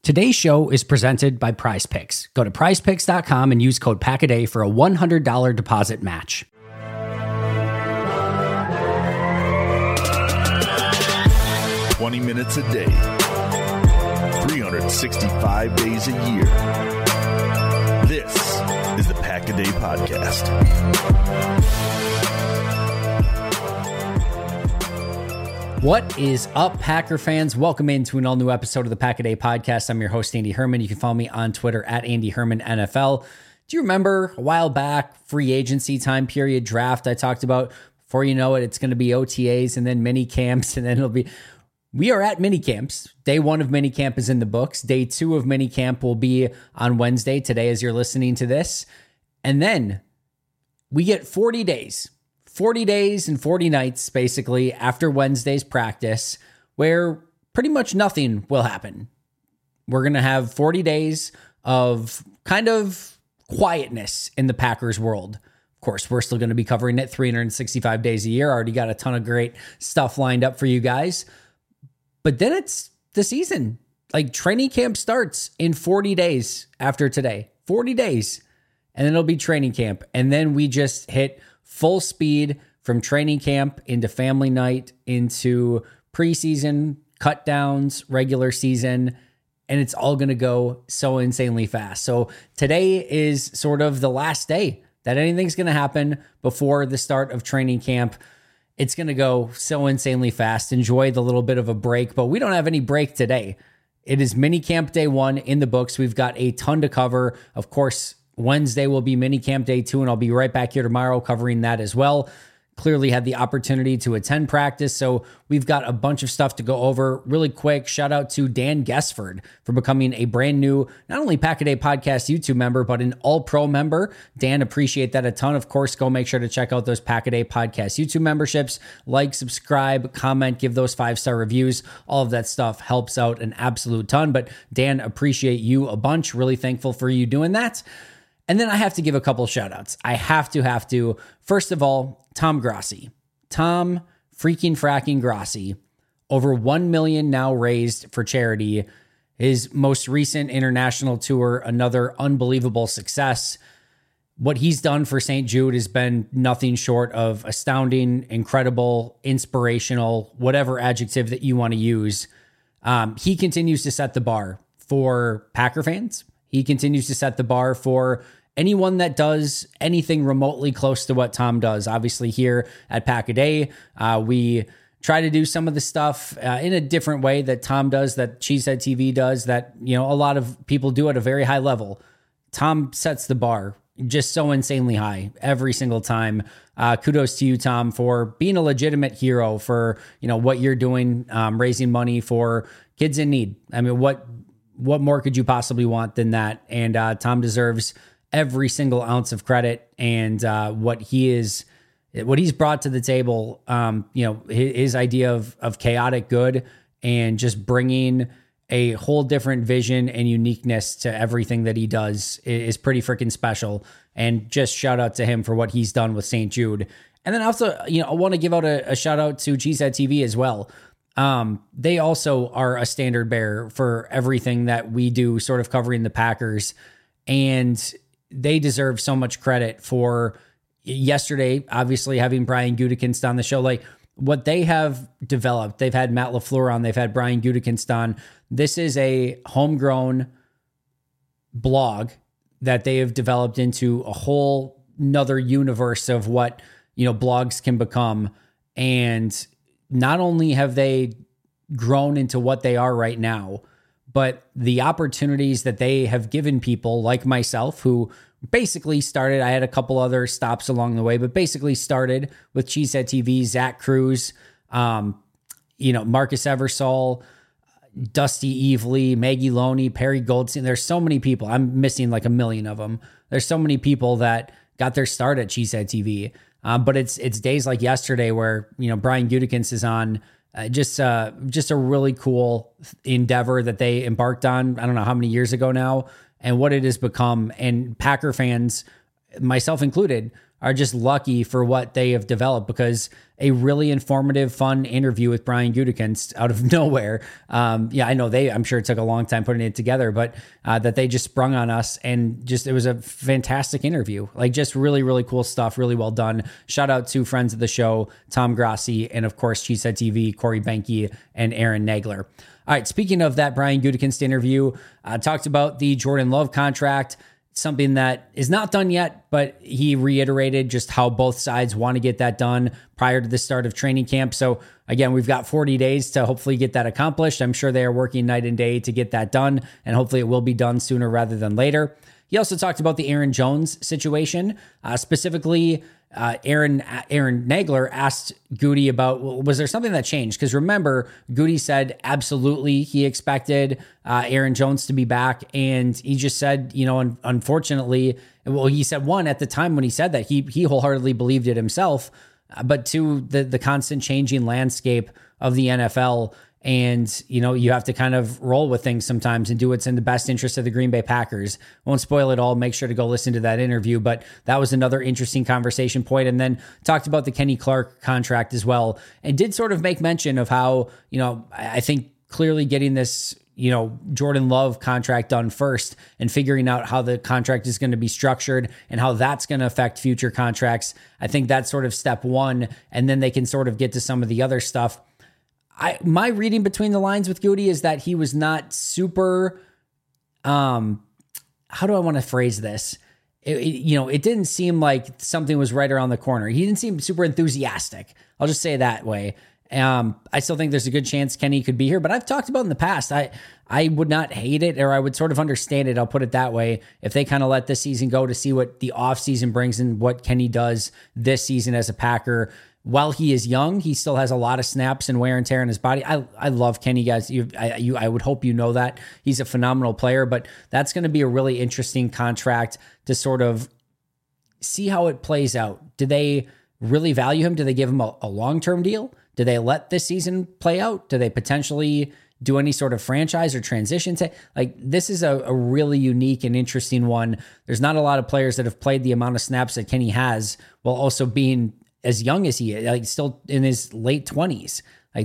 Today's show is presented by Prize Picks. Go to prizepicks.com and use code PACKADAY for a $100 deposit match. Minutes a day, 365 days a year. This is the Pack a Day Podcast. What is up, Packer fans? Welcome into an all-new episode of the Pack a Day Podcast. I'm your host, Andy Herman. You can follow me on Twitter at Andy Herman NFL. Do you remember a while back, free agency time period draft? I talked about, before you know it, it's going to be OTAs and then mini camps, and then it'll be... We are at minicamps. Day one of minicamp is in the books. Day two of minicamp will be on Wednesday, today as you're listening to this. And then we get 40 days and 40 nights, basically, after Wednesday's practice, where pretty much nothing will happen. We're going to have 40 days of kind of quietness in the Packers world. Of course, we're still going to be covering it 365 days a year. Already got a ton of great stuff lined up for you guys. But then it's the season. Like, training camp starts in 40 days after today. 40 days. And then it'll be training camp. And then we just hit full speed from training camp into family night, into preseason, cut downs, regular season. And it's all going to go so insanely fast. So today is sort of the last day that anything's going to happen before the start of training camp. It's going to go so insanely fast. Enjoy the little bit of a break, but we don't have any break today. It is minicamp day one in the books. We've got a ton to cover. Of course, Wednesday will be minicamp day two, and I'll be right back here tomorrow covering that as well. Clearly had the opportunity to attend practice, so we've got a bunch of stuff to go over. Really quick, shout out to Dan Gesford for becoming a brand new, not only Pack a Day Podcast YouTube member, but an All-Pro member. Dan, appreciate that a ton. Of course, go make sure to check out those Pack a Day Podcast YouTube memberships. Like, subscribe, comment, give those 5-star reviews. All of that stuff helps out an absolute ton. But Dan, appreciate you a bunch. Really thankful for you doing that. And then I have to give a couple shout outs. I have to. First of all, Tom Grassi. Tom freaking fracking Grassi. Over $1 million now raised for charity. His most recent international tour, another unbelievable success. What he's done for St. Jude has been nothing short of astounding, incredible, inspirational, whatever adjective that you want to use. He continues to set the bar for Packer fans. He continues to set the bar for anyone that does anything remotely close to what Tom does. Obviously, here at Pack a Day, we try to do some of the stuff in a different way that Tom does, that Cheesehead TV does, that a lot of people do at a very high level. Tom sets the bar just so insanely high every single time. Kudos to you, Tom, for being a legitimate hero for what you're doing, raising money for kids in need. I mean, what more could you possibly want than that? And Tom deserves every single ounce of credit, and what he's brought to the table. His idea of chaotic good and just bringing a whole different vision and uniqueness to everything that he does is pretty freaking special. And just shout out to him for what he's done with St. Jude. And then also, I want to give out a shout out to Cheesehead TV as well. They also are a standard bearer for everything that we do, sort of covering the Packers, and they deserve so much credit for yesterday, obviously having Brian Gutekunst on the show. Like, what they have developed, they've had Matt LaFleur on, they've had Brian Gutekunst on. This is a homegrown blog that they have developed into a whole nother universe of what, blogs can become. And not only have they grown into what they are right now, but the opportunities that they have given people like myself, who basically started, I had a couple other stops along the way, but basically started with Cheesehead TV, Zach Cruz, Marcus Eversole, Dusty Evely, Maggie Loney, Perry Goldstein. There's so many people. I'm missing like a million of them. There's so many people that got their start at Cheesehead TV. But it's days like yesterday where, Brian Gutekunst is on. Just a really cool endeavor that they embarked on. I don't know how many years ago now, and what it has become. And Packer fans, myself included, are just lucky for what they have developed, because a really informative, fun interview with Brian Gutekunst out of nowhere. I know I'm sure it took a long time putting it together, but that they just sprung on us, and just, it was a fantastic interview. Like, just really, really cool stuff. Really well done. Shout out to friends of the show, Tom Grassi, and of course, Cheesehead TV, Corey Benke, and Aaron Nagler. All right, speaking of that Brian Gutekunst interview, talked about the Jordan Love contract, something that is not done yet, but he reiterated just how both sides want to get that done prior to the start of training camp. So again, we've got 40 days to hopefully get that accomplished. I'm sure they are working night and day to get that done, and hopefully it will be done sooner rather than later. He also talked about the Aaron Jones situation, specifically. Aaron Nagler asked Goody about, was there something that changed? Because remember, Goody said absolutely he expected Aaron Jones to be back, and he just said, unfortunately, well, he said, one, at the time when he said that, he wholeheartedly believed it himself, but two, the constant changing landscape of the NFL. And, you have to kind of roll with things sometimes and do what's in the best interest of the Green Bay Packers. Won't spoil it all. Make sure to go listen to that interview. But that was another interesting conversation point. And then talked about the Kenny Clark contract as well. And did sort of make mention of how, I think clearly getting this, Jordan Love contract done first and figuring out how the contract is going to be structured and how that's going to affect future contracts. I think that's sort of step one. And then they can sort of get to some of the other stuff. My reading between the lines with Goody is that he was not super, how do I want to phrase this? It didn't seem like something was right around the corner. He didn't seem super enthusiastic. I'll just say it that way. I still think there's a good chance Kenny could be here, but I've talked about in the past, I would not hate it, or I would sort of understand it. I'll put it that way. If they kind of let this season go to see what the off season brings and what Kenny does this season as a Packer. While he is young, he still has a lot of snaps and wear and tear in his body. I love Kenny, guys. I would hope you know that. He's a phenomenal player, but that's going to be a really interesting contract to sort of see how it plays out. Do they really value him? Do they give him a long-term deal? Do they let this season play out? Do they potentially do any sort of franchise or transition? This is a really unique and interesting one. There's not a lot of players that have played the amount of snaps that Kenny has while also being as young as he is, still in his late 20s.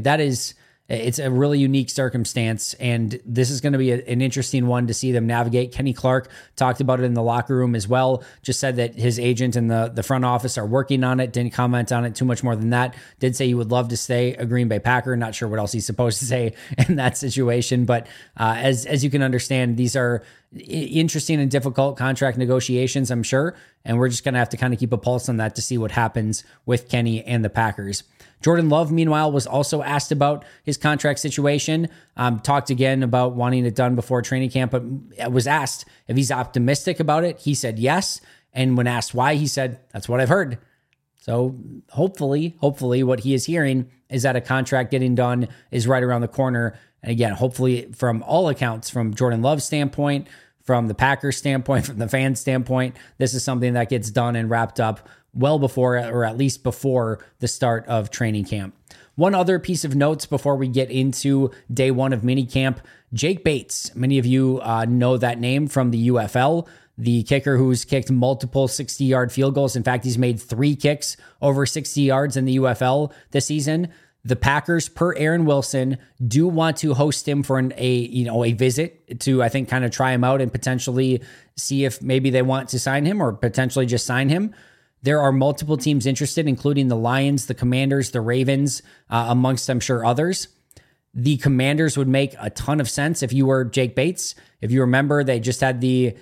It's a really unique circumstance, and this is going to be an interesting one to see them navigate. Kenny Clark talked about it in the locker room as well, just said that his agent and the front office are working on it, didn't comment on it too much more than that, did say he would love to stay a Green Bay Packer. Not sure what else he's supposed to say in that situation, but as you can understand, these are interesting and difficult contract negotiations, I'm sure, and we're just going to have to kind of keep a pulse on that to see what happens with Kenny and the Packers. Jordan Love, meanwhile, was also asked about his contract situation, talked again about wanting it done before training camp, but was asked if he's optimistic about it. He said yes, and when asked why, he said, that's what I've heard. So hopefully what he is hearing is that a contract getting done is right around the corner. And again, hopefully from all accounts, from Jordan Love's standpoint, from the Packers standpoint, from the fans standpoint, this is something that gets done and wrapped up well before, or at least before, the start of training camp. One other piece of notes before we get into day one of minicamp, Jake Bates. Many of you know that name from the UFL, the kicker who's kicked multiple 60-yard field goals. In fact, he's made 3 kicks over 60 yards in the UFL this season. The Packers, per Aaron Wilson, do want to host him for a visit to, I think, kind of try him out and potentially see if maybe they want to sign him or potentially just sign him. There are multiple teams interested, including the Lions, the Commanders, the Ravens, amongst, I'm sure, others. The Commanders would make a ton of sense if you were Jake Bates. If you remember, they just had the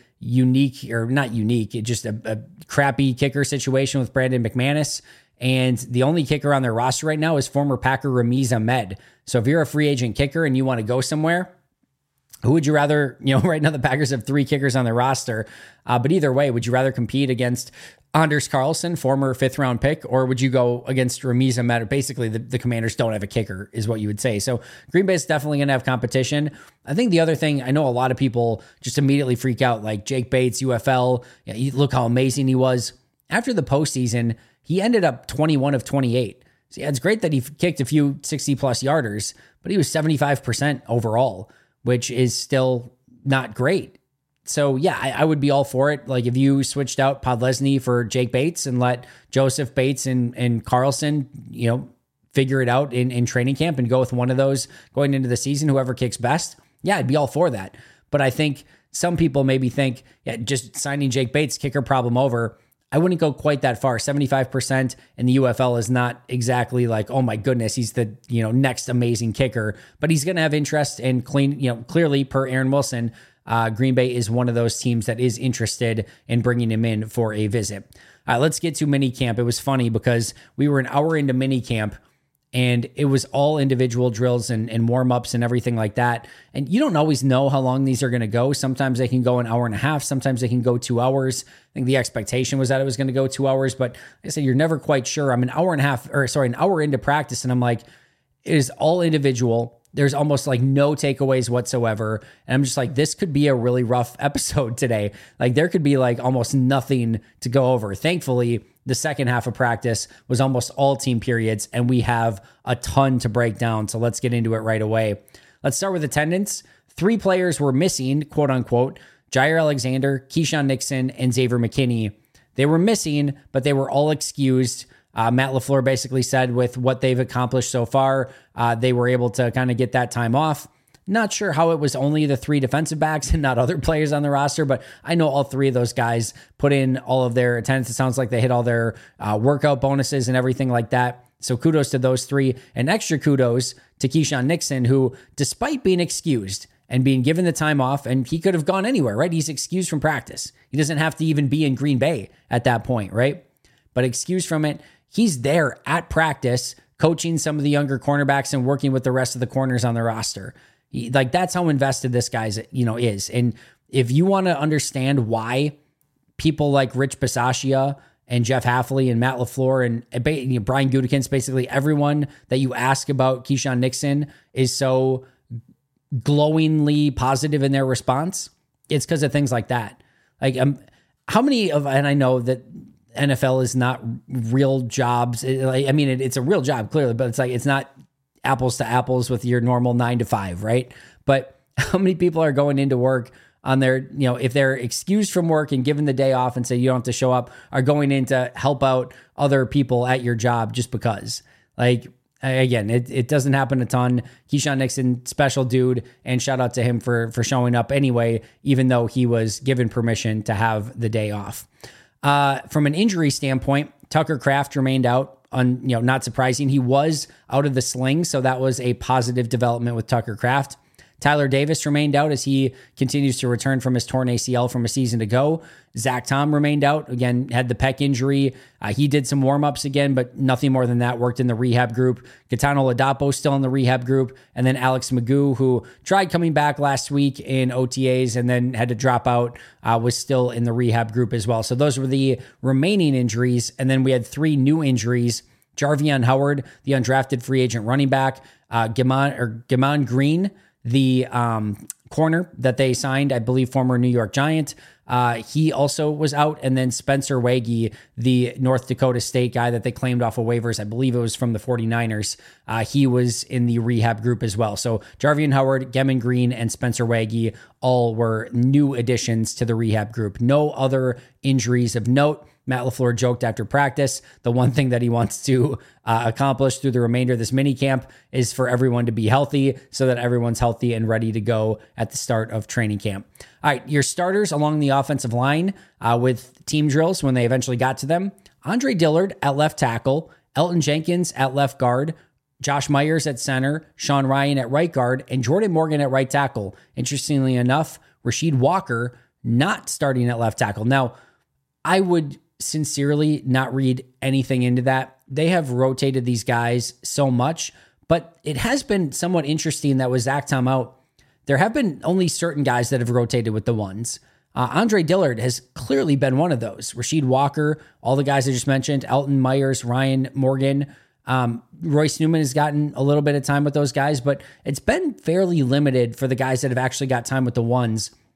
just a crappy kicker situation with Brandon McManus. And the only kicker on their roster right now is former Packer Ramiz Ahmed. So if you're a free agent kicker and you want to go somewhere, who would you rather, right now the Packers have 3 kickers on their roster. But either way, would you rather compete against Anders Carlson, former 5th round pick, or would you go against Ramiz Ahmed? Basically, the Commanders don't have a kicker, is what you would say. So Green Bay is definitely going to have competition. I think the other thing, I know a lot of people just immediately freak out, like Jake Bates, UFL. Look how amazing he was. After the postseason, he ended up 21 of 28. So yeah, it's great that he kicked a few 60-plus yarders, but he was 75% overall, which is still not great. So yeah, I would be all for it. Like if you switched out Podlesny for Jake Bates and let Joseph Bates and Carlson, figure it out in training camp and go with one of those going into the season, whoever kicks best. Yeah, I'd be all for that. But I think some people maybe think, yeah, just signing Jake Bates, kicker problem over. I wouldn't go quite that far. 75% in the UFL is not exactly like, oh my goodness, he's the next amazing kicker, but he's going to have interest and clearly per Aaron Wilson, Green Bay is one of those teams that is interested in bringing him in for a visit. All right, let's get to minicamp. It was funny because we were an hour into minicamp and it was all individual drills and warm-ups and everything like that. And you don't always know how long these are going to go. Sometimes they can go an hour and a half. Sometimes they can go 2 hours. I think the expectation was that it was going to go 2 hours, but like I said, you're never quite sure. I'm an hour into practice and I'm like, it is all individual. There's almost like no takeaways whatsoever. And I'm just like, this could be a really rough episode today. Like there could be like almost nothing to go over. Thankfully, the second half of practice was almost all team periods, and we have a ton to break down. So let's get into it right away. Let's start with attendance. 3 players were missing, quote unquote: Jair Alexander, Keyshawn Nixon, and Xavier McKinney. They were missing, but they were all excused. Matt LaFleur basically said with what they've accomplished so far, they were able to kind of get that time off. Not sure how it was only the 3 defensive backs and not other players on the roster, but I know all 3 of those guys put in all of their attendance. It sounds like they hit all their workout bonuses and everything like that. So kudos to those 3, and extra kudos to Keyshawn Nixon, who, despite being excused and being given the time off, and he could have gone anywhere, right? He's excused from practice. He doesn't have to even be in Green Bay at that point, right? But excused from it, he's there at practice, coaching some of the younger cornerbacks and working with the rest of the corners on the roster. That's how invested this guy's, is. And if you want to understand why people like Rich Bisaccia and Jeff Hafley and Matt LaFleur and Brian Gutekunst, basically everyone that you ask about Keyshawn Nixon is so glowingly positive in their response, it's because of things like that. Like, how many of, and I know that NFL is not real jobs. It's a real job clearly, but it's not apples to apples with your normal 9 to 5, right? But how many people are going into work on their, if they're excused from work and given the day off and say you don't have to show up, are going in to help out other people at your job just because? Like, again, it doesn't happen a ton. Keyshawn Nixon, special dude, and shout out to him for showing up anyway, even though he was given permission to have the day off. From an injury standpoint, Tucker Kraft remained out. Not surprising. He was out of the sling, so that was a positive development with Tucker Kraft. Tyler Davis remained out as he continues to return from his torn ACL from a season ago. Zach Tom remained out. Again, had the pec injury. He did some warm-ups again, but nothing more than that. Worked in the rehab group. Gaetano Ladapo still in the rehab group. And then Alex Magoo, who tried coming back last week in OTAs and then had to drop out, was still in the rehab group as well. So those were the remaining injuries. And then we had 3 new injuries. Jarvion Howard, the undrafted free agent running back. Gamon Green, the corner that they signed, I believe former New York Giant. He also was out. And then Spencer Waggy, the North Dakota State guy that they claimed off of waivers, I believe it was from the 49ers. He was in the rehab group as well. So Jarvion Howard, Gamon Green, and Spencer Waggy all were new additions to the rehab group. No other injuries of note. Matt LaFleur joked after practice, the one thing that he wants to accomplish through the remainder of this mini camp is for everyone to be healthy so that everyone's healthy and ready to go at the start of training camp. All right, your starters along the offensive line with team drills when they eventually got to them. Andre Dillard at left tackle, Elton Jenkins at left guard, Josh Myers at center, Sean Ryan at right guard, and Jordan Morgan at right tackle. Interestingly enough, Rasheed Walker not starting at left tackle. Now, I would sincerely not read anything into that. They have rotated these guys so much, but it has been somewhat interesting that with Zach Tom out, there have been only certain guys that have rotated with the ones. Andre Dillard has clearly been one of those. Rasheed Walker, all the guys I just mentioned, Elton Myers, Ryan Morgan, Royce Newman has gotten a little bit of time with those guys, but it's been fairly limited for the guys that have actually got time with the ones.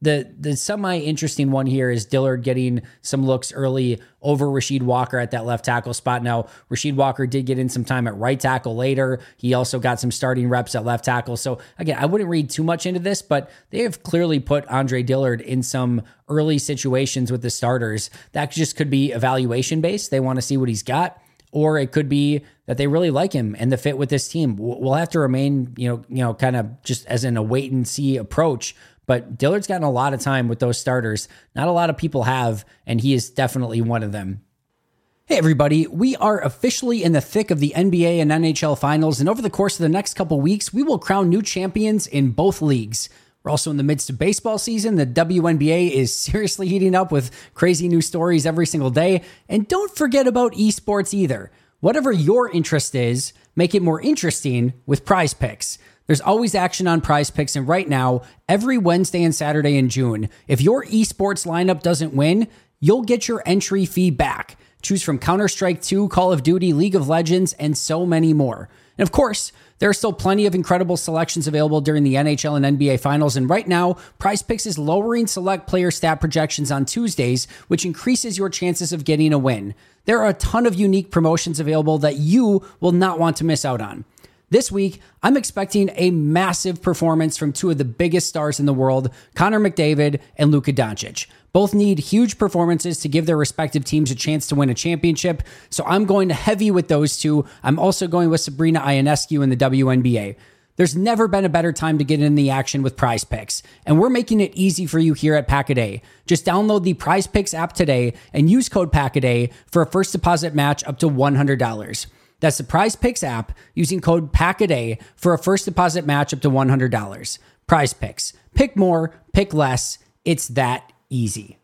The semi-interesting one here is Dillard getting some looks early over Rasheed Walker at that left tackle spot. Now, Rasheed Walker did get in some time at right tackle later. He also got some starting reps at left tackle. So again, I wouldn't read too much into this, but they have clearly put Andre Dillard in some early situations with the starters. That just could be evaluation based. They want to see what he's got. Or it could be that they really like him and the fit with this team. We'll have to remain, kind of just as in a wait and see approach. But Dillard's gotten a lot of time with those starters. Not a lot of people have, and he is definitely one of them. Hey everybody, we are officially in the thick of the NBA and NHL finals, and over the course of the next couple weeks, we will crown new champions in both leagues. We're also in the midst of baseball season. The WNBA is seriously heating up with crazy new stories every single day. And don't forget about esports either. Whatever your interest is, make it more interesting with Prize Picks. There's always action on Prize Picks, and right now, every Wednesday and Saturday in June, if your esports lineup doesn't win, you'll get your entry fee back. Choose from Counter-Strike 2, Call of Duty, League of Legends, and so many more. And of course, there are still plenty of incredible selections available during the NHL and NBA finals, and right now, Prize Picks is lowering select player stat projections on Tuesdays, which increases your chances of getting a win. There are a ton of unique promotions available that you will not want to miss out on. This week, I'm expecting a massive performance from two of the biggest stars in the world, Connor McDavid and Luka Doncic. Both need huge performances to give their respective teams a chance to win a championship, so I'm going heavy with those two. I'm also going with Sabrina Ionescu in the WNBA. There's never been a better time to get in the action with Prize Picks, and we're making it easy for you here at Pack-A-Day. Just download the Prize Picks app today and use code Pack-A-Day for a first deposit match up to $100. That's the Prize Picks app using code Pack-A-Day for a first deposit match up to $100. Prize Picks. Pick more, pick less. It's that easy.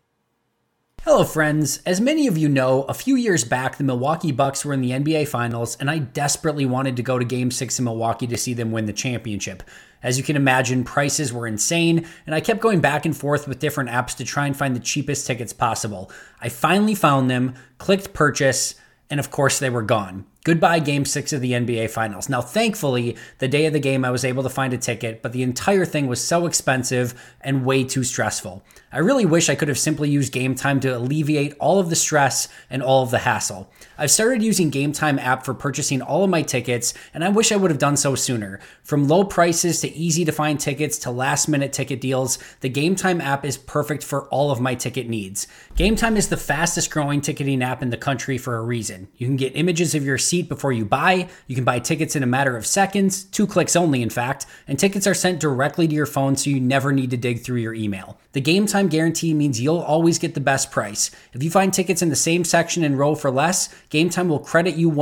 Hello, friends. As many of you know, a few years back, the Milwaukee Bucks were in the NBA Finals, and I desperately wanted to go to Game 6 in Milwaukee to see them win the championship. As you can imagine, prices were insane, and I kept going back and forth with different apps to try and find the cheapest tickets possible. I finally found them, clicked purchase, and of course they were gone. Goodbye Game 6 of the NBA Finals. Now, thankfully, the day of the game, I was able to find a ticket, but the entire thing was so expensive and way too stressful. I really wish I could have simply used Game Time to alleviate all of the stress and all of the hassle. I've started using Game Time app for purchasing all of my tickets, and I wish I would have done so sooner. From low prices to easy to find tickets to last minute ticket deals, the Game Time app is perfect for all of my ticket needs. Game Time is the fastest growing ticketing app in the country for a reason. You can get images of your seat before you buy. You can buy tickets in a matter of seconds, 2 clicks only in fact, and tickets are sent directly to your phone so you never need to dig through your email. The Game Time guarantee means you'll always get the best price. If you find tickets in the same section and row for less, Game Time will credit you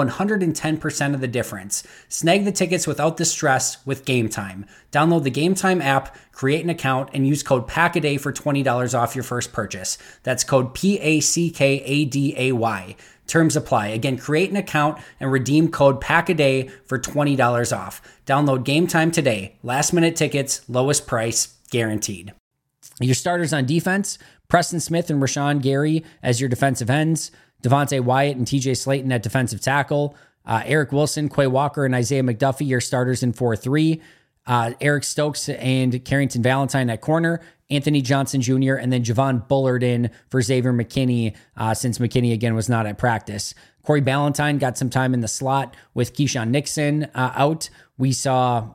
110% of the difference. Snag the tickets without the stress with Game Time. Download the Game Time app, create an account, and use code PACKADAY for $20 off your first purchase. That's code PACKADAY. Terms apply. Again, create an account and redeem code PACKADAY for $20 off. Download Game Time today. Last minute tickets, lowest price, guaranteed. Your starters on defense, Preston Smith and Rashawn Gary as your defensive ends, Devontae Wyatt and TJ Slayton at defensive tackle, Eric Wilson, Quay Walker, and Isaiah McDuffie, your starters in 4-3, Eric Stokes and Carrington Valentine at corner, Anthony Johnson Jr., and then Javon Bullard in for Xavier McKinney, since McKinney, again, was not at practice. Corey Ballantyne got some time in the slot with Keyshawn Nixon out. We saw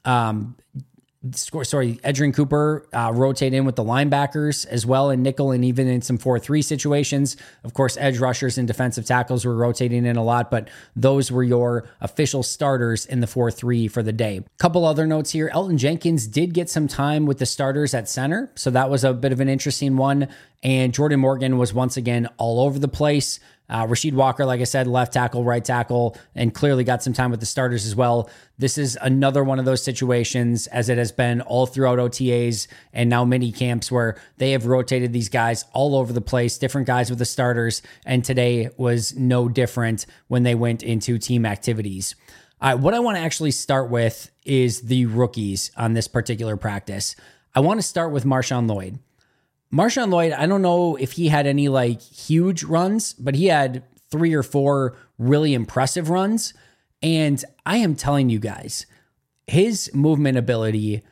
Edgerrin Cooper rotate in with the linebackers as well in nickel and even in some 4-3 situations. Of course, edge rushers and defensive tackles were rotating in a lot, but those were your official starters in the 4-3 for the day. Couple other notes here. Elton Jenkins did get some time with the starters at center, so that was a bit of an interesting one. And Jordan Morgan was once again all over the place. Rasheed Walker, like I said, left tackle, right tackle, and clearly got some time with the starters as well. This is another one of those situations, as it has been all throughout OTAs and now mini camps, where they have rotated these guys all over the place, different guys with the starters, and today was no different when they went into team activities. What I want to actually start with is the rookies on this particular practice. I want to start with Marshawn Lloyd. Marshawn Lloyd, I don't know if he had any huge runs, but he had 3 or 4 really impressive runs. And I am telling you guys, his movement ability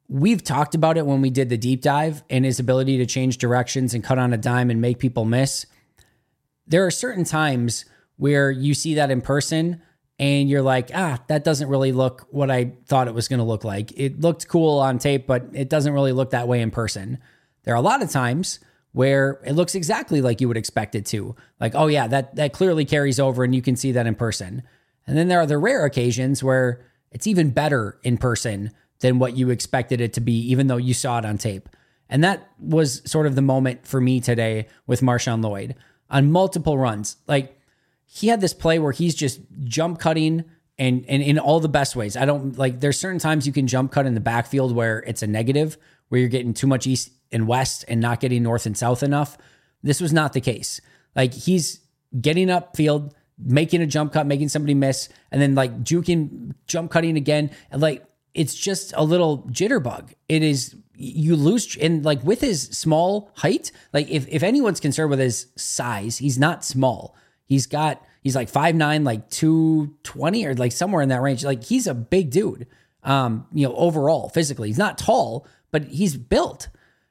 we've talked about it when we did the deep dive and his ability to change directions and cut on a dime and make people miss. There are certain times where you see that in person and you're like, that doesn't really look what I thought it was going to look like. It looked cool on tape, but it doesn't really look that way in person. There are a lot of times where it looks exactly like you would expect it to. Like, oh yeah, that clearly carries over and you can see that in person. And then there are the rare occasions where it's even better in person than what you expected it to be, even though you saw it on tape. And that was sort of the moment for me today with Marshawn Lloyd on multiple runs. Like, he had this play where he's just jump cutting and in all the best ways. There's certain times you can jump cut in the backfield where it's a negative, where you're getting too much east and west and not getting north and south enough. This was not the case. Like, he's getting upfield, making a jump cut, making somebody miss, and then like juking, jump cutting again. And like, it's just a little jitterbug. It is, you lose, and like with his small height, like if anyone's concerned with his size, he's not small. He's like 5'9", like 220 or like somewhere in that range. Like, he's a big dude, overall, physically. He's not tall, but he's built.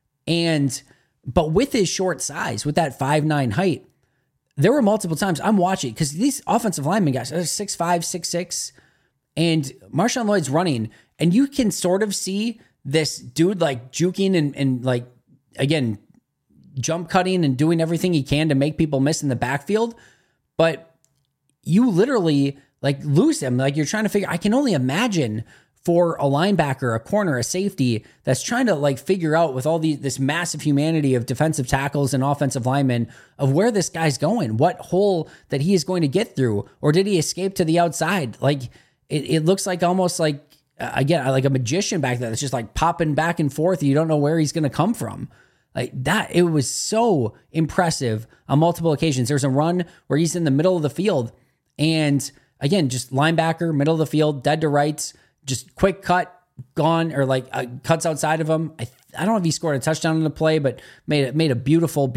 But with his short size, with that 5'9" height, there were multiple times I'm watching, because these offensive linemen guys are 6'5", 6'6", and Marshawn Lloyd's running, and you can sort of see this dude like juking and like, again, jump cutting and doing everything he can to make people miss in the backfield. But you literally like lose him. Like, you're trying to figure, I can only imagine for a linebacker, a corner, a safety that's trying to like figure out with all this massive humanity of defensive tackles and offensive linemen of where this guy's going, what hole that he is going to get through, or did he escape to the outside? Like, it looks like almost like, again, like a magician back there that's just like popping back and forth. You don't know where he's going to come from. Like that, it was so impressive on multiple occasions. There's a run where he's in the middle of the field, and again, just linebacker, middle of the field, dead to rights, just quick cut, gone, or like cuts outside of him. I don't know if he scored a touchdown in the play, but made a beautiful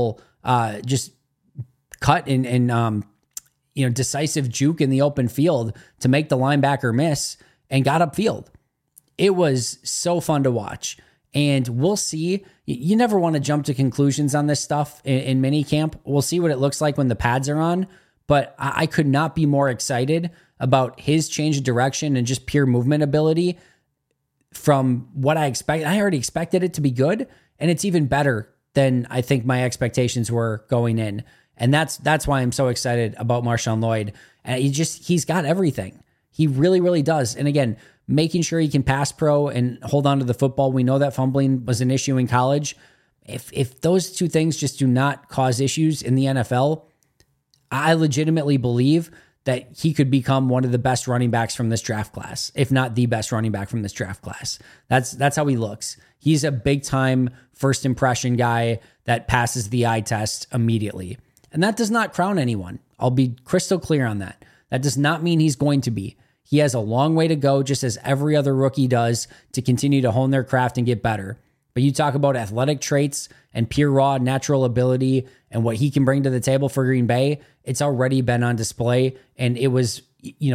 just cut and decisive juke in the open field to make the linebacker miss and got upfield. It was so fun to watch. And we'll see. You never want to jump to conclusions on this stuff in mini camp. We'll see what it looks like when the pads are on. But I could not be more excited about his change of direction and just pure movement ability from what I expect. I already expected it to be good, and it's even better than I think my expectations were going in. And that's why I'm so excited about Marshawn Lloyd. And he's got everything. He really, really does. And again, making sure he can pass pro and hold on to the football. We know that fumbling was an issue in college. If those two things just do not cause issues in the NFL, I legitimately believe that he could become one of the best running backs from this draft class, if not the best running back from this draft class. That's how he looks. He's a big time first impression guy that passes the eye test immediately. And that does not crown anyone. I'll be crystal clear on that. That does not mean he's going to be. He has a long way to go, just as every other rookie does, to continue to hone their craft and get better. But you talk about athletic traits and pure raw natural ability and what he can bring to the table for Green Bay, it's already been on display. And it was,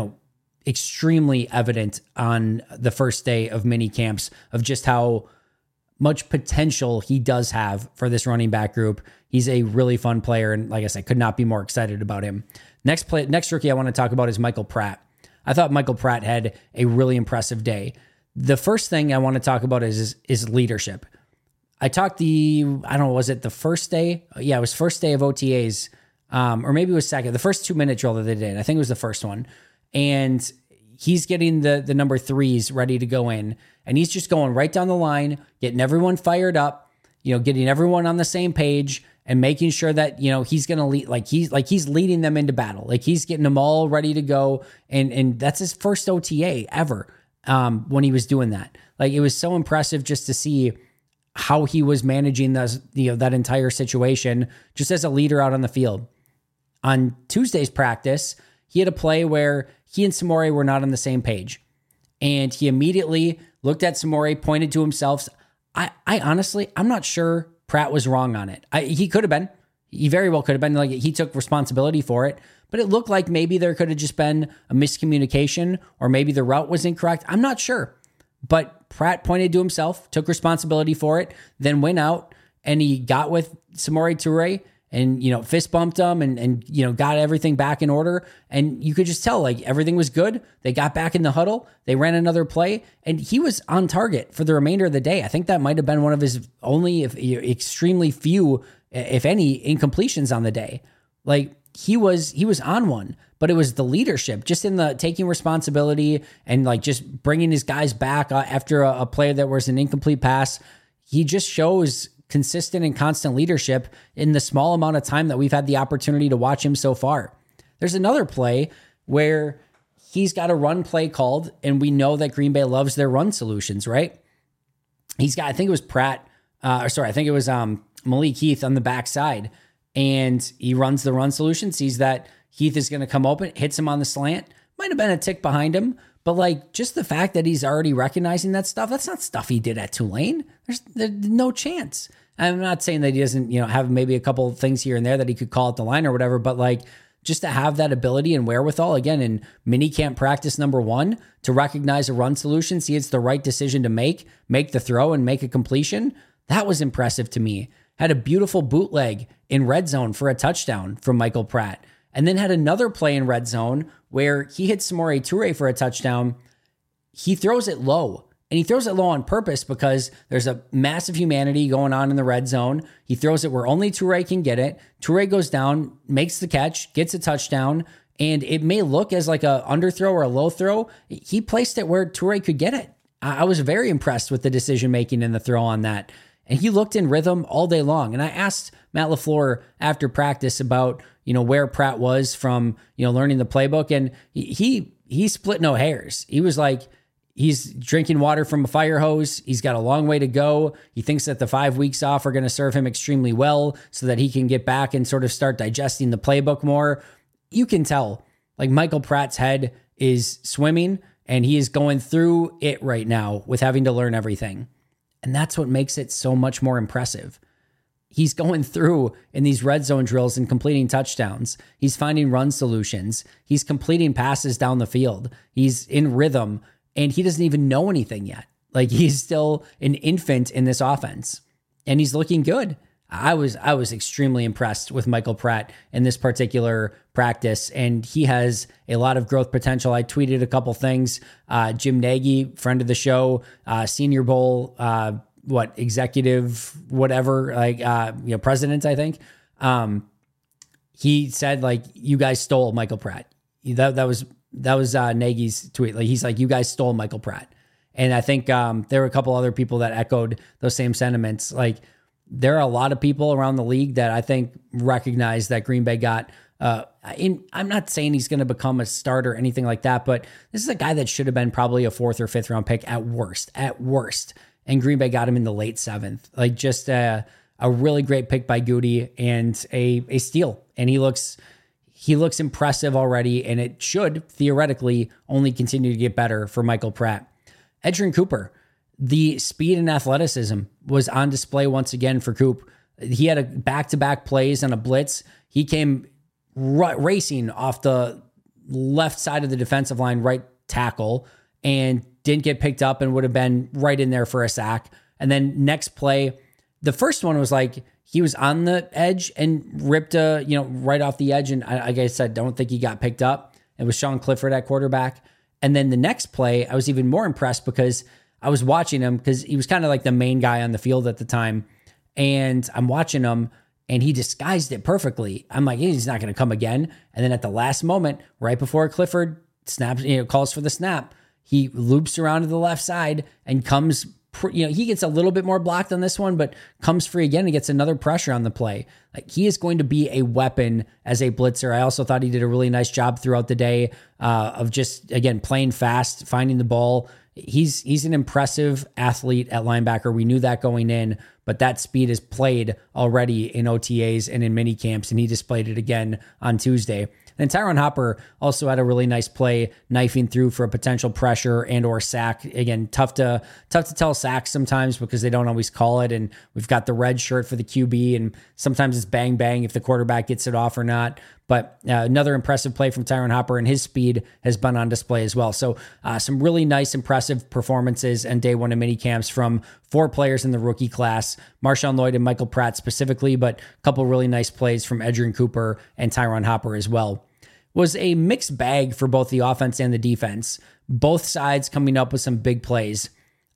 extremely evident on the first day of mini camps of just how much potential he does have for this running back group. He's a really fun player. And like I said, could not be more excited about him. Next rookie I want to talk about is Michael Pratt. I thought Michael Pratt had a really impressive day. The first thing I want to talk about is leadership. I talked was it the first day? Yeah, it was first day of OTAs, or maybe it was second. The first 2-minute drill that they did. I think it was the first one. And he's getting the number 3s ready to go in. And he's just going right down the line, getting everyone fired up, getting everyone on the same page and making sure that, he's going to lead, he's leading them into battle. Like he's getting them all ready to go. And that's his first OTA ever when he was doing that. Like it was so impressive just to see how he was managing that entire situation just as a leader out on the field. On Tuesday's practice, he had a play where he and Samori were not on the same page. And he immediately looked at Samori, pointed to himself. I honestly, I'm not sure Pratt was wrong on it. He could have been. He very well could have been. Like he took responsibility for it. But it looked like maybe there could have just been a miscommunication or maybe the route was incorrect. I'm not sure. But Pratt pointed to himself, took responsibility for it, then went out and he got with Samori Toure and, fist bumped him and got everything back in order. And you could just tell like everything was good. They got back in the huddle. They ran another play and he was on target for the remainder of the day. I think that might've been one of his only, extremely few, if any, incompletions on the day. Like he was on one, but it was the leadership just in the taking responsibility and like just bringing his guys back after a play that was an incomplete pass. He just shows consistent and constant leadership in the small amount of time that we've had the opportunity to watch him so far. There's another play where he's got a run play called, and we know that Green Bay loves their run solutions, right? He's got, I think it was Malik Heath on the backside, and he runs the run solution, sees that Heath is going to come open, hits him on the slant, might have been a tick behind him, but like just the fact that he's already recognizing that stuff, that's not stuff he did at Tulane. There's no chance. I'm not saying that he doesn't, have maybe a couple of things here and there that he could call at the line or whatever, but like just to have that ability and wherewithal, again, in minicamp practice number 1, to recognize a run solution, see it's the right decision to make the throw and make a completion, that was impressive to me. Had a beautiful bootleg in red zone for a touchdown from Michael Pratt. And then had another play in red zone where he hits Samori Toure for a touchdown. He throws it low, and he throws it low on purpose because there's a massive humanity going on in the red zone. He throws it where only Toure can get it. Toure goes down, makes the catch, gets a touchdown, and it may look as like a underthrow or a low throw. He placed it where Toure could get it. I was very impressed with the decision-making and the throw on that. And he looked in rhythm all day long. And I asked Matt LaFleur after practice about, where Pratt was from, learning the playbook. And he split no hairs. He was like, he's drinking water from a fire hose. He's got a long way to go. He thinks that the 5 weeks off are going to serve him extremely well so that he can get back and sort of start digesting the playbook more. You can tell, like Michael Pratt's head is swimming and he is going through it right now with having to learn everything. And that's what makes it so much more impressive. He's going through in these red zone drills and completing touchdowns. He's finding run solutions. He's completing passes down the field. He's in rhythm, and he doesn't even know anything yet. Like he's still an infant in this offense, and he's looking good. I was extremely impressed with Michael Pratt in this particular practice, and he has a lot of growth potential. I tweeted a couple things. Jim Nagy, friend of the show, Senior Bowl, executive, whatever, president, I think. He said like, you guys stole Michael Pratt. That was Nagy's tweet. Like he's like, you guys stole Michael Pratt. And I think there were a couple other people that echoed those same sentiments. Like there are a lot of people around the league that I think recognize that Green Bay got. I'm not saying he's going to become a starter or anything like that, but this is a guy that should have been probably a 4th or 5th round pick at worst. And Green Bay got him in the late 7th. Like just a really great pick by Goody and a steal. And he looks impressive already, and it should theoretically only continue to get better for Michael Pratt. Edgerrin Cooper, the speed and athleticism was on display once again for Coop. He had a back-to-back plays on a blitz. He came racing off the left side of the defensive line, right tackle, and didn't get picked up and would have been right in there for a sack. And then next play, the first one was like he was on the edge and ripped right off the edge. And like I said, don't think he got picked up. It was Sean Clifford at quarterback. And then the next play, I was even more impressed because I was watching him because he was kind of like the main guy on the field at the time. And I'm watching him and he disguised it perfectly. I'm like, he's not going to come again. And then at the last moment, right before Clifford snaps, calls for the snap, he loops around to the left side and comes, he gets a little bit more blocked on this one, but comes free again and gets another pressure on the play. Like he is going to be a weapon as a blitzer. I also thought he did a really nice job throughout the day of just, again, playing fast, finding the ball. He's an impressive athlete at linebacker. We knew that going in, but that speed is played already in OTAs and in mini camps, and he displayed it again on Tuesday. And Tyron Hopper also had a really nice play, knifing through for a potential pressure and or sack. Again, tough to tell sacks sometimes because they don't always call it. And we've got the red shirt for the QB, and sometimes it's bang bang if the quarterback gets it off or not. But another impressive play from Tyron Hopper, and his speed has been on display as well. So some really nice, impressive performances and day one of mini camps from 4 players in the rookie class, Marshawn Lloyd and Michael Pratt specifically, but a couple really nice plays from Edgerrin Cooper and Tyron Hopper as well. Was a mixed bag for both the offense and the defense. Both sides coming up with some big plays.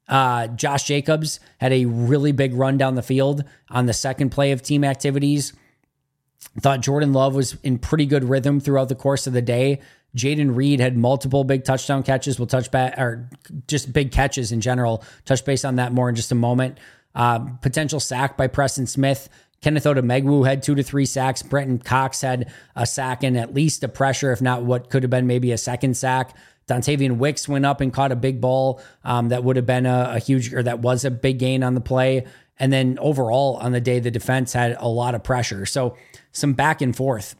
Josh Jacobs had a really big run down the field on the second play of team activities. Thought Jordan Love was in pretty good rhythm throughout the course of the day. Jayden Reed had multiple big touchdown catches. We'll touch back, or just big catches in general. Touch base on that more in just a moment. Potential sack by Preston Smith. Kenneth Odumegwu had 2 to 3 sacks. Brenton Cox had a sack and at least a pressure, if not what could have been maybe a second sack. Dontavian Wicks went up and caught a big ball that would have been a huge, or that was a big gain on the play. And then overall on the day, the defense had a lot of pressure. So some back and forth,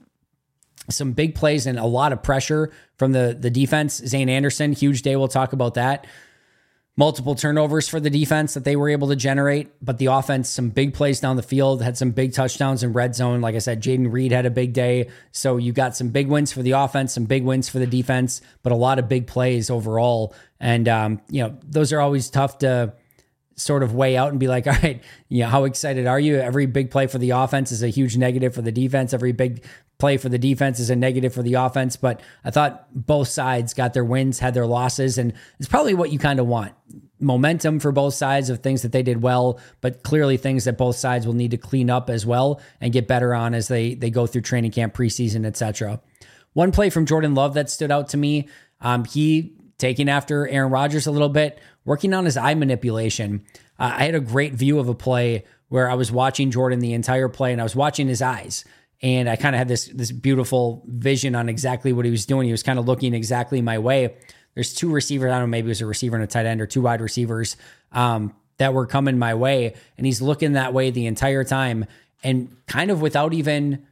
some big plays and a lot of pressure from the defense. Zane Anderson, huge day. We'll talk about that. Multiple turnovers for the defense that they were able to generate, but the offense, some big plays down the field, had some big touchdowns in red zone. Like I said, Jayden Reed had a big day. So you got some big wins for the offense, some big wins for the defense, but a lot of big plays overall. And, those are always tough to sort of weigh out and be like, all right, how excited are you? Every big play for the offense is a huge negative for the defense. Every big play for the defense is a negative for the offense. But I thought both sides got their wins, had their losses, and it's probably what you kind of want. Momentum for both sides of things that they did well, but clearly things that both sides will need to clean up as well and get better on as they go through training camp, preseason, etc. One play from Jordan Love that stood out to me, he taking after Aaron Rodgers a little bit, working on his eye manipulation. I had a great view of a play where I was watching Jordan the entire play and I was watching his eyes. And I kind of had this beautiful vision on exactly what he was doing. He was kind of looking exactly my way. There's 2 receivers. I don't know, maybe it was a receiver and a tight end or 2 wide receivers that were coming my way. And he's looking that way the entire time. And kind of without even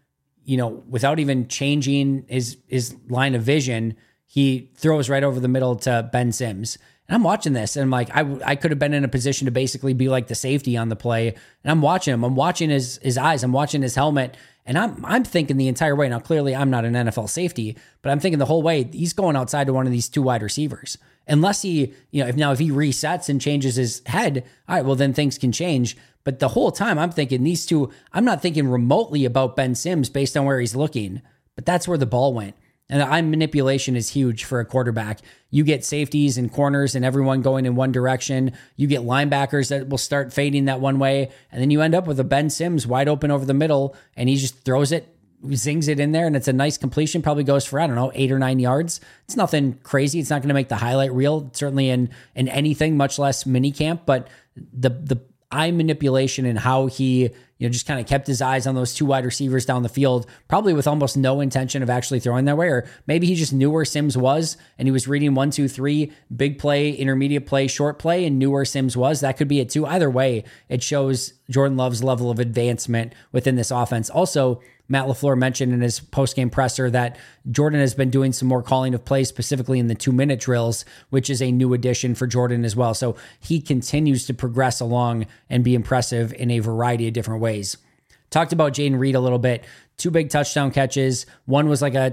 changing his line of vision, he throws right over the middle to Ben Sims. And I'm watching this and I'm like, I could have been in a position to basically be like the safety on the play. And I'm watching him. I'm watching his eyes. I'm watching his helmet. And I'm thinking the entire way. Now, clearly I'm not an NFL safety, but I'm thinking the whole way he's going outside to one of these 2 wide receivers. Unless he, if he resets and changes his head, all right, well then things can change. But the whole time I'm thinking these 2, I'm not thinking remotely about Ben Sims based on where he's looking, but that's where the ball went. And eye manipulation is huge for a quarterback. You get safeties and corners and everyone going in one direction. You get linebackers that will start fading that one way. And then you end up with a Ben Sims wide open over the middle and he just throws it, zings it in there. And it's a nice completion, probably goes for, 8 or 9 yards. It's nothing crazy. It's not going to make the highlight reel, certainly in anything, much less mini camp. But the eye manipulation and how he just kind of kept his eyes on those 2 wide receivers down the field, probably with almost no intention of actually throwing that way. Or maybe he just knew where Sims was and he was reading 1, 2, 3, big play, intermediate play, short play, and knew where Sims was. That could be it too. Either way, it shows Jordan Love's level of advancement within this offense. Also, Matt LaFleur mentioned in his post-game presser that Jordan has been doing some more calling of plays, specifically in the 2-minute drills, which is a new addition for Jordan as well. So he continues to progress along and be impressive in a variety of different ways. Talked about Jayden Reed a little bit. 2 big touchdown catches. One was like a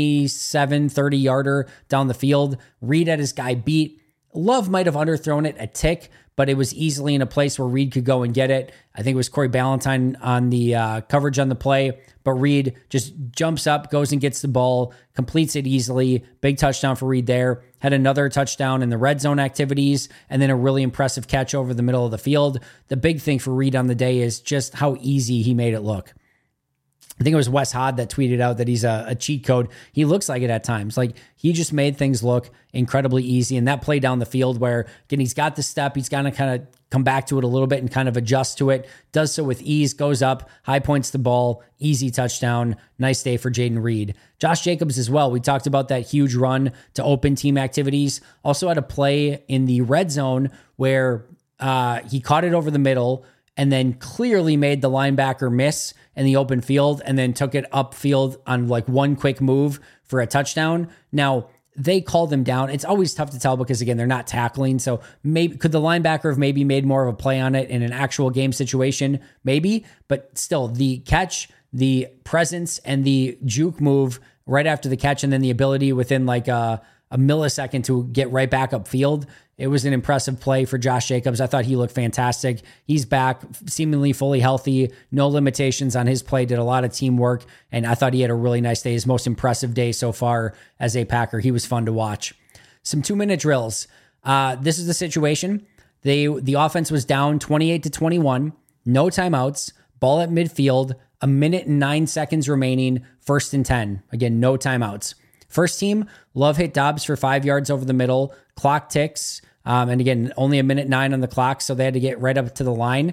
27, 30-yarder down the field. Reed had his guy beat. Love might have underthrown it a tick, but it was easily in a place where Reed could go and get it. I think it was Corey Ballantyne on the coverage on the play, but Reed just jumps up, goes and gets the ball, completes it easily. Big touchdown for Reed there. Had another touchdown in the red zone activities, and then a really impressive catch over the middle of the field. The big thing for Reed on the day is just how easy he made it look. I think it was Wes Hod that tweeted out that he's a cheat code. He looks like it at times. Like he just made things look incredibly easy. And that play down the field where, again, he's got the step, he's got to kind of come back to it a little bit and kind of adjust to it. Does so with ease, goes up, high points the ball, easy touchdown. Nice day for Jayden Reed. Josh Jacobs as well. We talked about that huge run to open team activities. Also had a play in the red zone where he caught it over the middle and then clearly made the linebacker miss in the open field and then took it upfield on like one quick move for a touchdown. Now, they called them down. It's always tough to tell because, again, they're not tackling. So maybe could the linebacker have maybe made more of a play on it in an actual game situation? Maybe. But still, the catch, the presence, and the juke move right after the catch, and then the ability within like a millisecond to get right back upfield. It was an impressive play for Josh Jacobs. I thought he looked fantastic. He's back, seemingly fully healthy, no limitations on his play, did a lot of teamwork, and I thought he had a really nice day, his most impressive day so far as a Packer. He was fun to watch. Some 2-minute drills. This is the situation. The offense was down 28-21, no timeouts, ball at midfield, 1 minute and 9 seconds remaining, 1st and 10. Again, no timeouts. First team, Love hit Dobbs for 5 yards over the middle. Clock ticks. And again, only 1:09 on the clock, so they had to get right up to the line.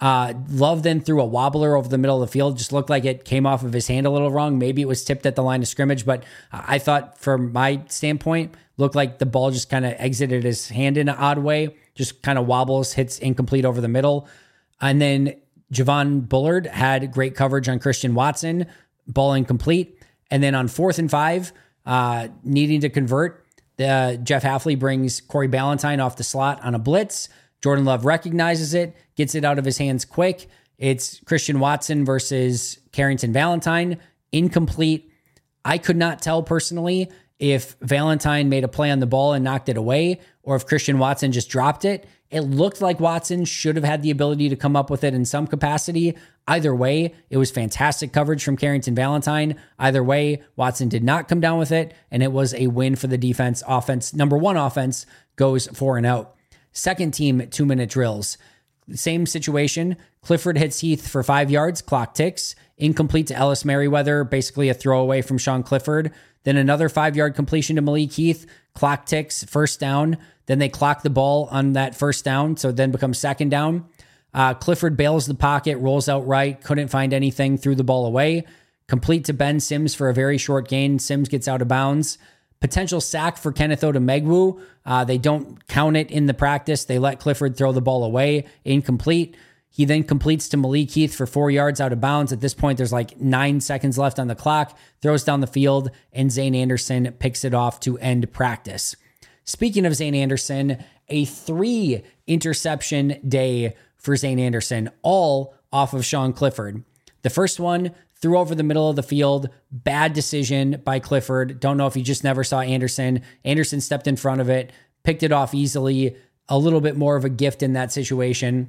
Love then threw a wobbler over the middle of the field. Just looked like it came off of his hand a little wrong. Maybe it was tipped at the line of scrimmage, but I thought from my standpoint, looked like the ball just kind of exited his hand in an odd way. Just kind of wobbles, hits incomplete over the middle. And then Javon Bullard had great coverage on Christian Watson, ball incomplete. And then on 4th and 5, needing to convert, Jeff Hafley brings Corey Ballantyne off the slot on a blitz. Jordan Love recognizes it, gets it out of his hands quick. It's Christian Watson versus Carrington Valentine, incomplete. I could not tell personally if Valentine made a play on the ball and knocked it away, or if Christian Watson just dropped it. It looked like Watson should have had the ability to come up with it in some capacity. Either way, it was fantastic coverage from Carrington Valentine. Either way, Watson did not come down with it, and it was a win for the defense. Offense, number one offense, goes 4-0. Second team, 2-minute drills. Same situation. Clifford hits Heath for 5 yards, clock ticks. Incomplete to Ellis Merriweather, basically a throwaway from Sean Clifford. Then another 5-yard completion to Malik Heath, clock ticks, 1st down. Then they clock the ball on that 1st down, so it then becomes 2nd down. Clifford bails the pocket, rolls out right, couldn't find anything, threw the ball away. Complete to Ben Sims for a very short gain. Sims gets out of bounds. Potential sack for Kenneth Odumegwu. They don't count it in the practice. They let Clifford throw the ball away. Incomplete. He then completes to Malik Heath for 4 yards out of bounds. At this point, there's like 9 seconds left on the clock. Throws down the field, and Zane Anderson picks it off to end practice. Speaking of Zane Anderson, a 3-interception day for Zane Anderson, all off of Sean Clifford. The first one, threw over the middle of the field. Bad decision by Clifford. Don't know if he just never saw Anderson. Anderson stepped in front of it, picked it off easily. A little bit more of a gift in that situation.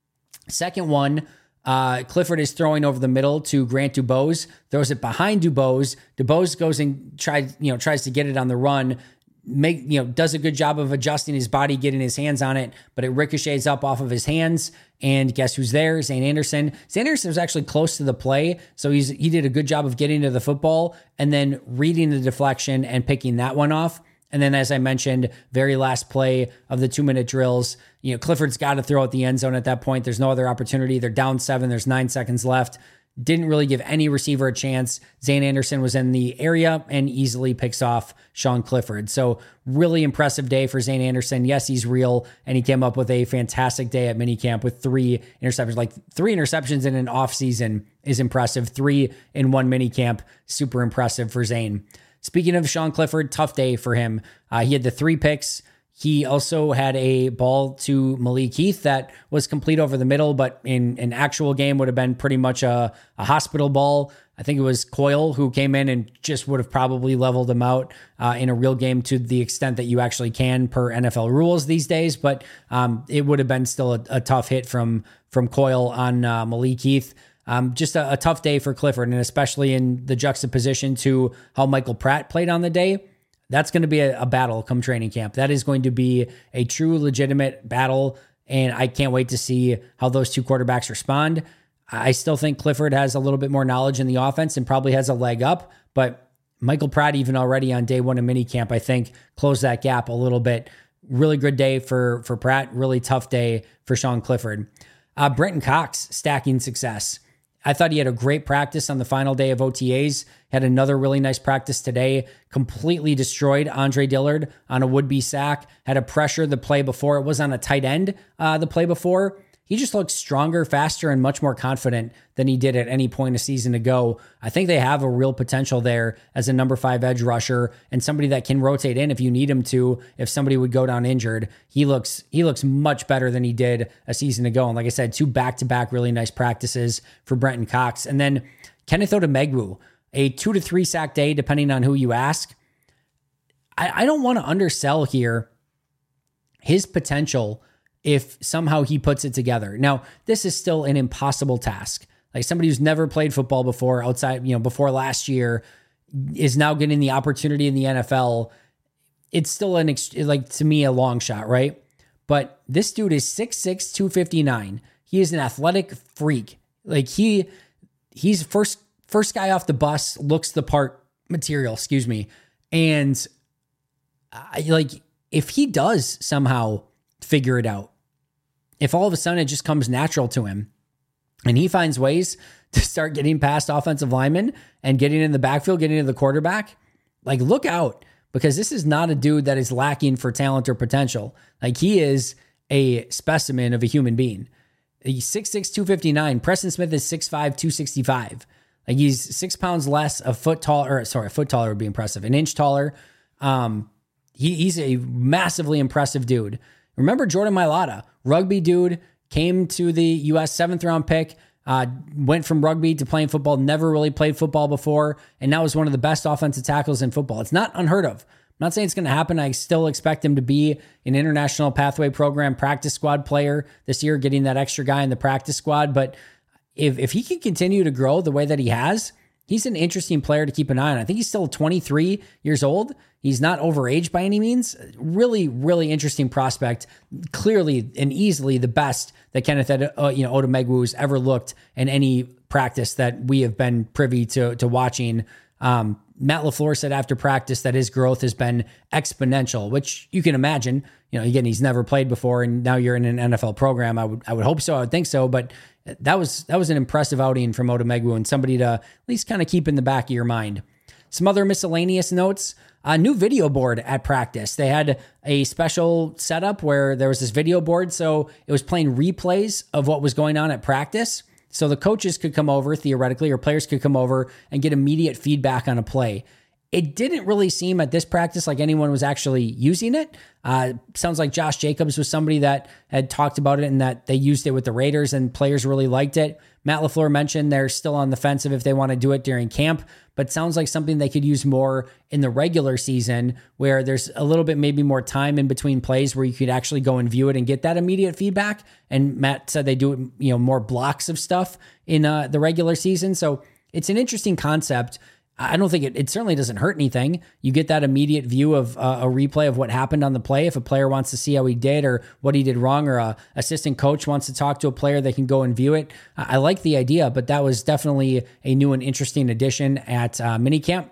Second one, Clifford is throwing over the middle to Grant Dubose, throws it behind Dubose. Dubose goes and tries to get it on the run. Does a good job of adjusting his body, getting his hands on it, but it ricochets up off of his hands. And guess who's there? Zane Anderson. Zane Anderson was actually close to the play, so he did a good job of getting to the football and then reading the deflection and picking that one off. And then, as I mentioned, very last play of the 2-minute drills, Clifford's got to throw at the end zone at that point. There's no other opportunity. They're down 7. There's 9 seconds left. Didn't really give any receiver a chance. Zane Anderson was in the area and easily picks off Sean Clifford. So really impressive day for Zane Anderson. Yes, he's real, and he came up with a fantastic day at minicamp with 3 interceptions. Like 3 interceptions in an offseason is impressive. 3 in one minicamp, super impressive for Zane. Speaking of Sean Clifford, tough day for him. He had the 3 picks. He also had a ball to Malik Heath that was complete over the middle, but in an actual game would have been pretty much a hospital ball. I think it was Coyle who came in and just would have probably leveled him out in a real game to the extent that you actually can per NFL rules these days. But it would have been still a tough hit from Coyle on Malik Heath. Just a tough day for Clifford, and especially in the juxtaposition to how Michael Pratt played on the day. That's going to be a battle come training camp. That is going to be a true legitimate battle, and I can't wait to see how those 2 quarterbacks respond. I still think Clifford has a little bit more knowledge in the offense and probably has a leg up, but Michael Pratt, even already on day 1 of minicamp, I think closed that gap a little bit. Really good day for Pratt, really tough day for Sean Clifford. Brenton Cox stacking success. I thought he had a great practice on the final day of OTAs, had another really nice practice today, completely destroyed Andre Dillard on a would-be sack, had a pressure the play before. It was on a tight end the play before. he just looks stronger, faster, and much more confident than he did at any point a season ago. I think they have a real potential there as a number 5 edge rusher and somebody that can rotate in if you need him to, if somebody would go down injured. He looks much better than he did a season ago. And like I said, 2 back-to-back really nice practices for Brenton Cox. And then Kenneth Odumegwu, a 2 to 3 sack day, depending on who you ask. I don't want to undersell here his potential if somehow he puts it together. Now, this is still an impossible task. Like somebody who's never played football before outside, before last year is now getting the opportunity in the NFL. It's still to me, a long shot, right? But this dude is 6'6", 259. He is an athletic freak. Like he's first guy off the bus, looks the part material, And if he does somehow figure it out, if all of a sudden it just comes natural to him and he finds ways to start getting past offensive linemen and getting in the backfield, getting to the quarterback, look out, because this is not a dude that is lacking for talent or potential. He is a specimen of a human being. He's 6'6", 259. Preston Smith is 6'5", 265. He's 6 pounds less, a foot taller would be impressive, an inch taller. He's a massively impressive dude. Remember Jordan Mailata, rugby dude, came to the U.S. 7th round pick, went from rugby to playing football, never really played football before, and now is one of the best offensive tackles in football. It's not unheard of. I'm not saying it's going to happen. I still expect him to be an international pathway program practice squad player this year, getting that extra guy in the practice squad. But if he can continue to grow the way that he has, he's an interesting player to keep an eye on. I think he's still 23 years old. He's not overaged by any means. Really, really interesting prospect. Clearly and easily the best that Kenneth Odumegwu has ever looked in any practice that we have been privy to watching. Matt LaFleur said after practice that his growth has been exponential, which you can imagine. Again, he's never played before, and now you're in an NFL program. I would hope so. I would think so. But that was an impressive outing from Odumegwu and somebody to at least kind of keep in the back of your mind. Some other miscellaneous notes. A new video board at practice. They had a special setup where there was this video board, so it was playing replays of what was going on at practice. So the coaches could come over, theoretically, or players could come over and get immediate feedback on a play. It didn't really seem at this practice like anyone was actually using it. Sounds like Josh Jacobs was somebody that had talked about it and that they used it with the Raiders and players really liked it. Matt LaFleur mentioned they're still on the fence of if they want to do it during camp, but sounds like something they could use more in the regular season where there's a little bit maybe more time in between plays where you could actually go and view it and get that immediate feedback. And Matt said they do it, more blocks of stuff in the regular season. So it's an interesting concept. I don't think it certainly doesn't hurt anything. You get that immediate view of a replay of what happened on the play. If a player wants to see how he did or what he did wrong, or a assistant coach wants to talk to a player, they can go and view it. I like the idea, but that was definitely a new and interesting addition at minicamp.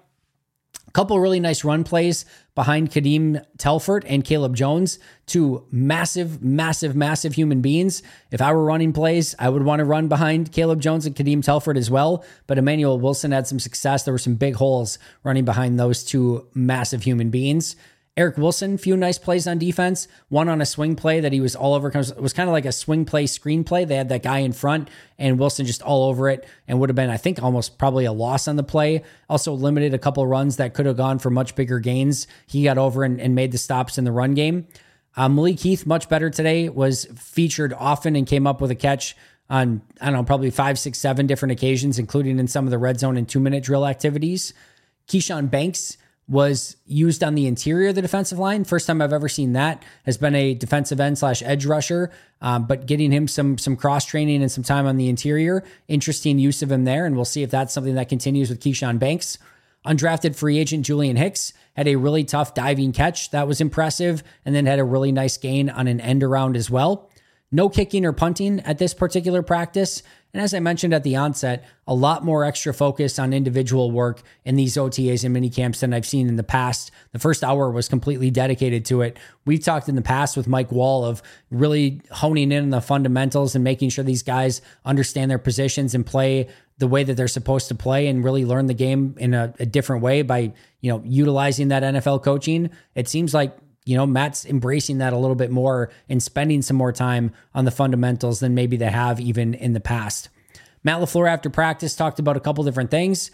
A couple of really nice run plays behind Kadeem Telfort and Caleb Jones, 2 massive, massive, massive human beings. If I were running plays, I would want to run behind Caleb Jones and Kadeem Telfort as well. But Emmanuel Wilson had some success. There were some big holes running behind those 2 massive human beings. Eric Wilson, few nice plays on defense. One on a swing play that he was all over. It was kind of like a swing play, screen play. They had that guy in front and Wilson just all over it and would have been, I think, almost probably a loss on the play. Also limited a couple runs that could have gone for much bigger gains. He got over and made the stops in the run game. Malik Heath, much better today, was featured often and came up with a catch on, probably 5, 6, 7 different occasions, including in some of the red zone and 2-minute drill activities. Keyshawn Banks was used on the interior of the defensive line. First time I've ever seen that. Has been a defensive end / edge rusher, but getting him some cross training and some time on the interior. Interesting use of him there, and we'll see if that's something that continues with Keyshawn Banks. Undrafted free agent Julian Hicks had a really tough diving catch. That was impressive, and then had a really nice gain on an end around as well. No kicking or punting at this particular practice. And as I mentioned at the onset, a lot more extra focus on individual work in these OTAs and mini camps than I've seen in the past. The first hour was completely dedicated to it. We've talked in the past with Mike Wall of really honing in on the fundamentals and making sure these guys understand their positions and play the way that they're supposed to play and really learn the game in a different way by, utilizing that NFL coaching. It seems like Matt's embracing that a little bit more and spending some more time on the fundamentals than maybe they have even in the past. Matt LaFleur after practice talked about a couple different things.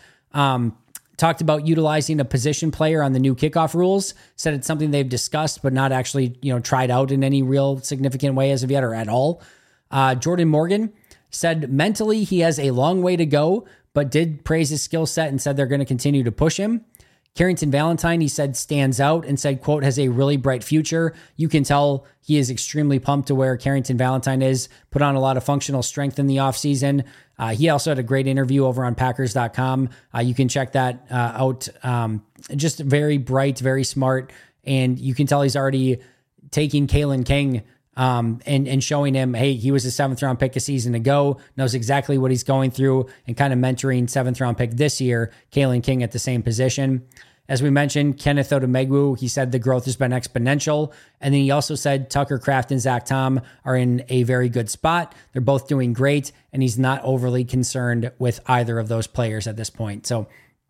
Talked about utilizing a position player on the new kickoff rules, said it's something they've discussed, but not actually, tried out in any real significant way as of yet or at all. Jordan Morgan said mentally he has a long way to go, but did praise his skill set and said they're going to continue to push him. Carrington Valentine, he said, stands out and said, quote, has a really bright future. You can tell he is extremely pumped to where Carrington Valentine is, put on a lot of functional strength in the offseason. He also had a great interview over on Packers.com. You can check that out. Just very bright, very smart. And you can tell he's already taking Kalen King and showing him, hey, he was a 7th round pick a season ago, knows exactly what he's going through, and kind of mentoring 7th round pick this year, Kalen King at the same position. As we mentioned, Kenneth Odumegwu, he said the growth has been exponential. And then he also said Tucker Kraft and Zach Tom are in a very good spot. They're both doing great, and he's not overly concerned with either of those players at this point. So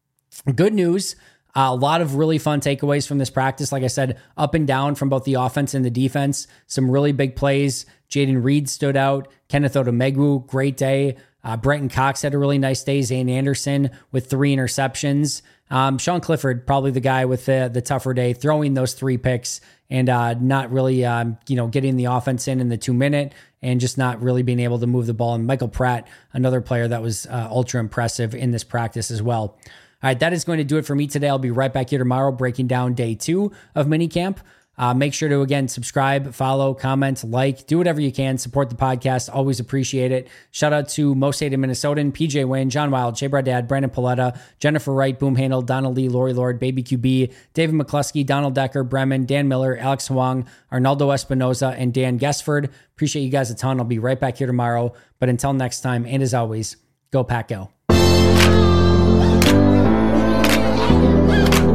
good news. A lot of really fun takeaways from this practice. Like I said, up and down from both the offense and the defense. Some really big plays. Jaden Reed stood out. Kenneth Odumegwu, great day. Brenton Cox had a really nice day. Zane Anderson with 3 interceptions. Sean Clifford, probably the guy with the tougher day, throwing those 3 picks and not really, getting the offense in the 2-minute and just not really being able to move the ball. And Michael Pratt, another player that was ultra impressive in this practice as well. All right, that is going to do it for me today. I'll be right back here tomorrow breaking down day 2 of minicamp. Make sure to, again, subscribe, follow, comment, like, do whatever you can. Support the podcast. Always appreciate it. Shout out to Most Hated Minnesotan, PJ Wayne, John Wild, Shea Bradad, Brandon Paletta, Jennifer Wright, Boom Handle, Donald Lee, Lori Lord, Baby QB, David McCluskey, Donald Decker, Bremen, Dan Miller, Alex Huang, Arnaldo Espinoza, and Dan Gesford. Appreciate you guys a ton. I'll be right back here tomorrow. But until next time, and as always, go Pack Go.